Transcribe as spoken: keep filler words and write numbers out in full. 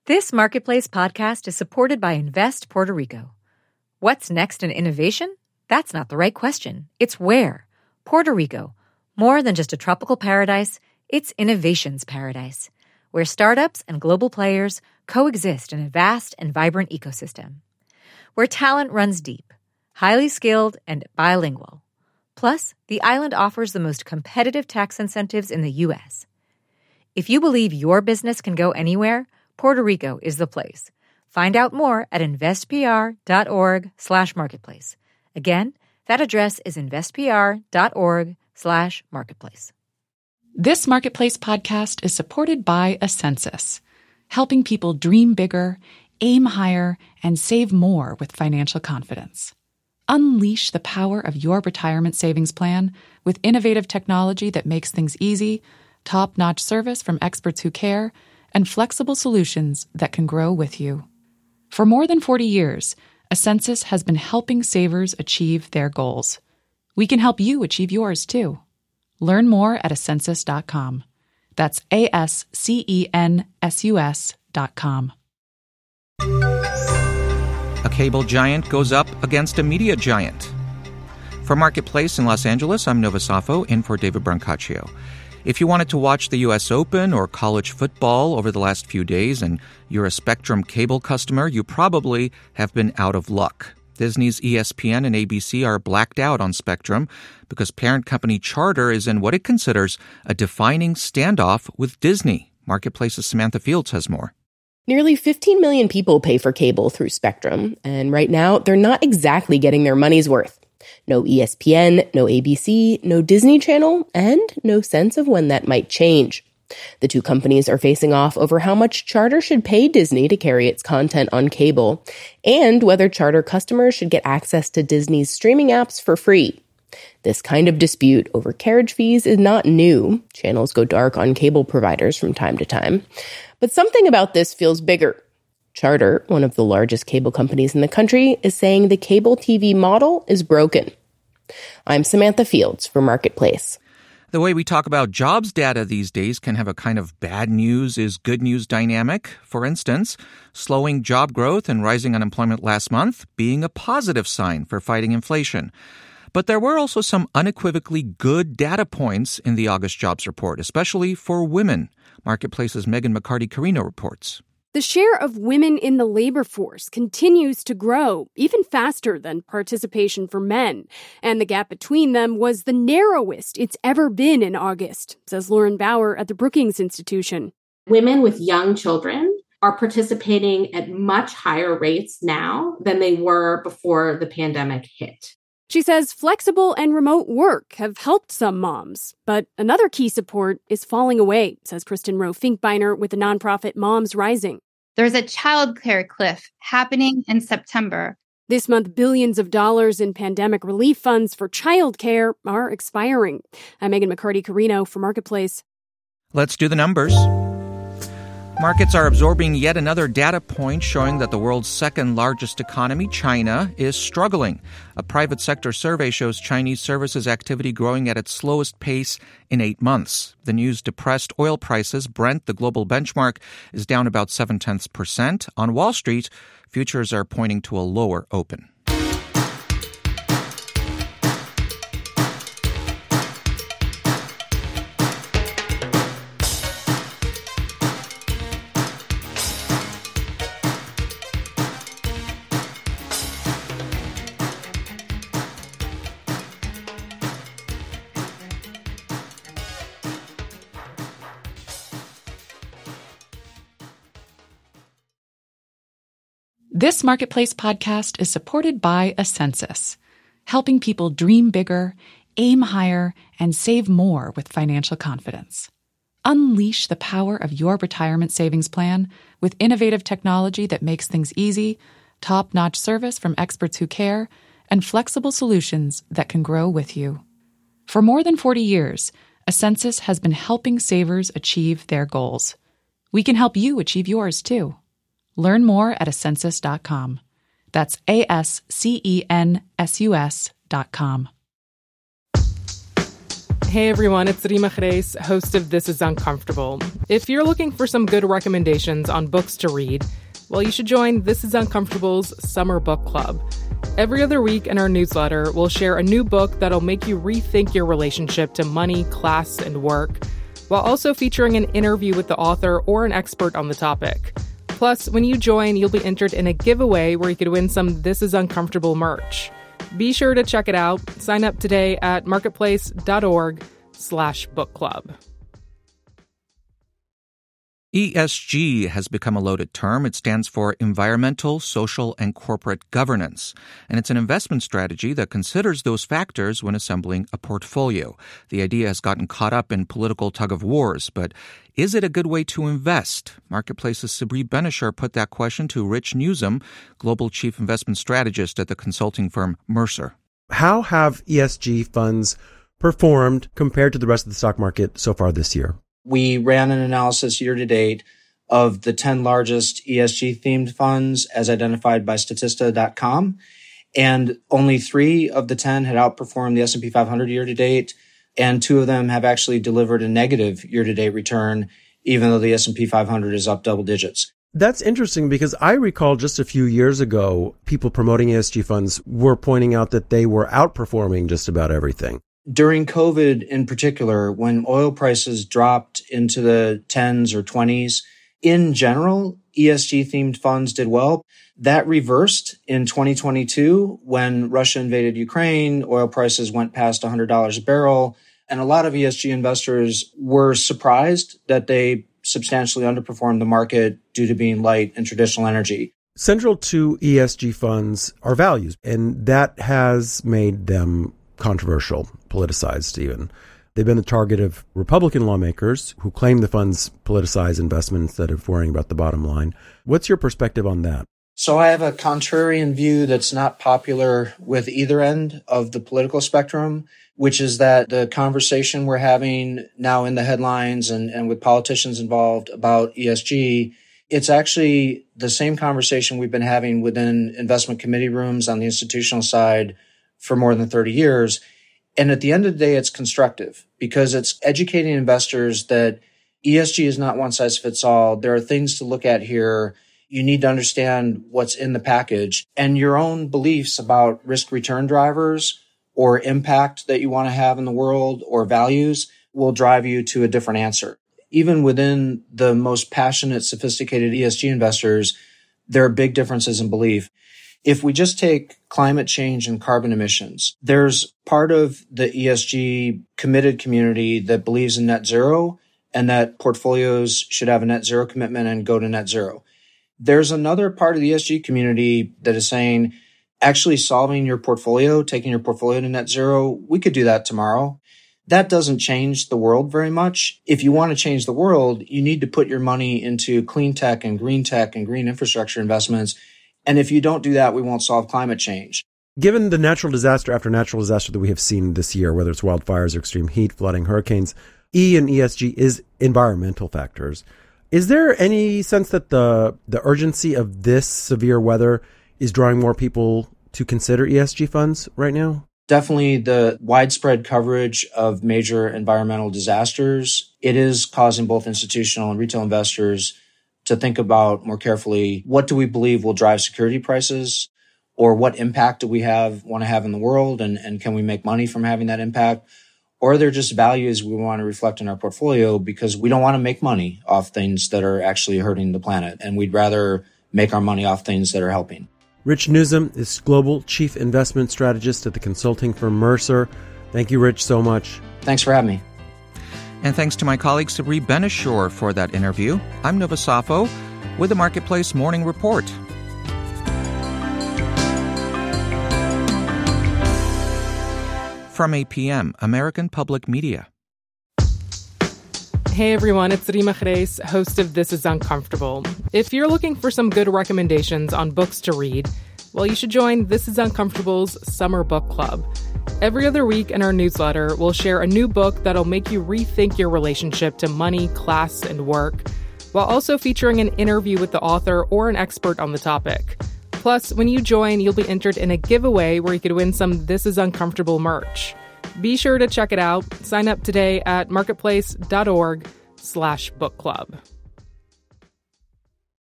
This Marketplace podcast is supported by Invest Puerto Rico. What's next in innovation? That's not the right question. It's where. Puerto Rico. More than just a tropical paradise, it's innovation's paradise, where startups and global players coexist in a vast and vibrant ecosystem. Where talent runs deep, highly skilled, and bilingual. Plus, the island offers the most competitive tax incentives in the U S. If you believe your business can go anywhere, Puerto Rico is the place. Find out more at investpr.org slash marketplace. Again, that address is investpr.org slash marketplace. This Marketplace podcast is supported by Ascensus, helping people dream bigger, aim higher, and save more with financial confidence. Unleash the power of your retirement savings plan with innovative technology that makes things easy, top-notch service from experts who care, and flexible solutions that can grow with you. For more than forty years, Ascensus has been helping savers achieve their goals. We can help you achieve yours, too. Learn more at ascensus dot com. That's A S C E N S U S dot com. A cable giant goes up against a media giant. For Marketplace in Los Angeles, I'm Nova Safo, in for David Brancaccio. If you wanted to watch the U S Open or college football over the last few days and you're a Spectrum cable customer, you probably have been out of luck. Disney's E S P N and A B C are blacked out on Spectrum because parent company Charter is in what it considers a defining standoff with Disney. Marketplace's Samantha Fields has more. Nearly fifteen million people pay for cable through Spectrum, and right now they're not exactly getting their money's worth. No E S P N, no A B C, no Disney Channel, and no sense of when that might change. The two companies are facing off over how much Charter should pay Disney to carry its content on cable, and whether Charter customers should get access to Disney's streaming apps for free. This kind of dispute over carriage fees is not new. Channels go dark on cable providers from time to time. But something about this feels bigger. Charter, one of the largest cable companies in the country, is saying the cable T V model is broken. I'm Samantha Fields for Marketplace. The way we talk about jobs data these days can have a kind of bad news is good news dynamic. For instance, slowing job growth and rising unemployment last month being a positive sign for fighting inflation. But there were also some unequivocally good data points in the August jobs report, especially for women. Marketplace's Megan McCarty-Carino reports. The share of women in the labor force continues to grow, even faster than participation for men. And the gap between them was the narrowest it's ever been in August, says Lauren Bauer at the Brookings Institution. Women with young children are participating at much higher rates now than they were before the pandemic hit. She says flexible and remote work have helped some moms, but another key support is falling away, says Kristen Rowe Finkbeiner with the nonprofit Moms Rising. There's a childcare cliff happening in September. This month, billions of dollars in pandemic relief funds for childcare are expiring. I'm Megan McCarty-Carino for Marketplace. Let's do the numbers. Markets are absorbing yet another data point showing that the world's second largest economy, China, is struggling. A private sector survey shows Chinese services activity growing at its slowest pace in eight months. The news depressed oil prices. Brent, the global benchmark, is down about seven-tenths percent. On Wall Street, futures are pointing to a lower open. This Marketplace podcast is supported by Ascensus, helping people dream bigger, aim higher, and save more with financial confidence. Unleash the power of your retirement savings plan with innovative technology that makes things easy, top-notch service from experts who care, and flexible solutions that can grow with you. For more than forty years, Ascensus has been helping savers achieve their goals. We can help you achieve yours, too. Learn more at ascensus dot com. That's A S C E N S U S dot com. Hey everyone, it's Rima Reis, host of This Is Uncomfortable. If you're looking for some good recommendations on books to read, well, you should join This Is Uncomfortable's Summer Book Club. Every other week in our newsletter, we'll share a new book that'll make you rethink your relationship to money, class, and work, while also featuring an interview with the author or an expert on the topic. Plus, when you join, you'll be entered in a giveaway where you could win some This Is Uncomfortable merch. Be sure to check it out. Sign up today at marketplace.org slash book club. E S G has become a loaded term. It stands for Environmental, Social, and Corporate Governance. And it's an investment strategy that considers those factors when assembling a portfolio. The idea has gotten caught up in political tug-of-wars, but is it a good way to invest? Marketplace's Sabri Benishar put that question to Rich Newsom, Global Chief Investment Strategist at the consulting firm Mercer. How have E S G funds performed compared to the rest of the stock market so far this year? We ran an analysis year to date of the ten largest E S G themed funds as identified by Statista dot com. And only three of the ten had outperformed the S and P five hundred year to date. And two of them have actually delivered a negative year to date return, even though the S and P five hundred is up double digits. That's interesting because I recall just a few years ago, people promoting E S G funds were pointing out that they were outperforming just about everything. During COVID in particular, when oil prices dropped into the tens or twenties, in general, E S G themed funds did well. That reversed in twenty twenty-two when Russia invaded Ukraine, oil prices went past one hundred dollars a barrel, and a lot of E S G investors were surprised that they substantially underperformed the market due to being light in traditional energy. Central to E S G funds are values, and that has made them controversial, politicized even. They've been the target of Republican lawmakers who claim the funds politicize investment instead of worrying about the bottom line. What's your perspective on that? So I have a contrarian view that's not popular with either end of the political spectrum, which is that the conversation we're having now in the headlines and, and with politicians involved about E S G, it's actually the same conversation we've been having within investment committee rooms on the institutional side for more than thirty years. And at the end of the day, it's constructive because it's educating investors that E S G is not one size fits all. There are things to look at here. You need to understand what's in the package and your own beliefs about risk return drivers or impact that you want to have in the world or values will drive you to a different answer. Even within the most passionate, sophisticated E S G investors, there are big differences in belief. If we just take climate change and carbon emissions, there's part of the E S G committed community that believes in net zero and that portfolios should have a net zero commitment and go to net zero. There's another part of the E S G community that is saying, actually solving your portfolio, taking your portfolio to net zero, we could do that tomorrow. That doesn't change the world very much. If you want to change the world, you need to put your money into clean tech and green tech and green infrastructure investments. And if you don't do that, we won't solve climate change. Given the natural disaster after natural disaster that we have seen this year, whether it's wildfires or extreme heat, flooding, hurricanes, E and E S G is environmental factors. Is there any sense that the the urgency of this severe weather is drawing more people to consider E S G funds right now? Definitely the widespread coverage of major environmental disasters. It is causing both institutional and retail investors to think about more carefully, what do we believe will drive security prices, or what impact do we have want to have in the world, and, and can we make money from having that impact? Or are there just values we want to reflect in our portfolio because we don't want to make money off things that are actually hurting the planet, and we'd rather make our money off things that are helping. Rich Newsom is Global Chief Investment Strategist at the consulting firm Mercer. Thank you, Rich, so much. Thanks for having me. And thanks to my colleague Sabri Benishar for that interview. I'm Nova Safo with the Marketplace Morning Report. From A P M, American Public Media. Hey everyone, it's Rima Reis, host of This Is Uncomfortable. If you're looking for some good recommendations on books to read, well, you should join This Is Uncomfortable's Summer Book Club. Every other week in our newsletter, we'll share a new book that'll make you rethink your relationship to money, class, and work, while also featuring an interview with the author or an expert on the topic. Plus, when you join, you'll be entered in a giveaway where you could win some This Is Uncomfortable merch. Be sure to check it out. Sign up today at marketplace.org slash book club.